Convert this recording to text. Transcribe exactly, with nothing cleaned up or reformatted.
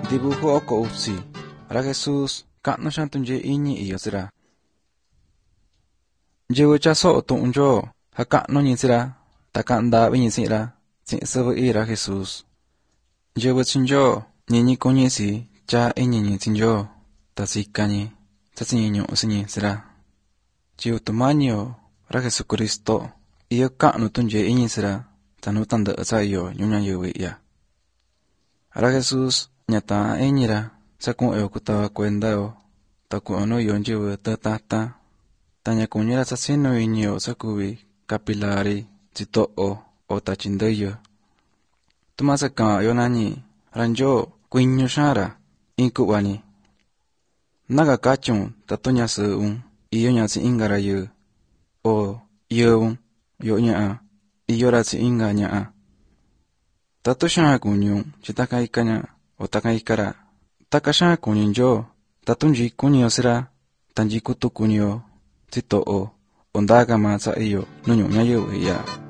dibujo oko usi. Ra Jesus ka'nu xan tunye iñi iyo sira. Jiwo cha so tu'un yo ha ka'nu nyi sira. Ta ka'nda biñi sira. Sin sabu ira Jesus. Jiwo chinyo nyi nyi kunyi si cha iñi nyi chinyo. Ta sika nyi. Ta sinyi nyo sinyi sira. Jiwo tumanyo ra Jesucristo. Iyo ka'nu tunye iñi sira. Ta nu tanda sa iyo nyunya yewe ya. Ra Jesus nyata iñi ra. Sa kung eo kutawa kwenda o. Ta kung ano yon jiwo ta ta ta. Ta nya kung nira sa sino iñi o sa kuwi kapilari chito o o ta chindayo. Tumasa ka yo nani ranjo kuinyo shara inku wani. Naga kachung ta tunya se un iyo nya si ingara yo. O yo un yo nya a. Iyo ra si inga nya a. Ta tu shana kunyung chitaka ikanya o taka ikara. Taka shana kunyung jo ta tunji kunyo sira tanji kutu kunyo chito o. Ondaga ma sa iyo nunyo nya yo ya.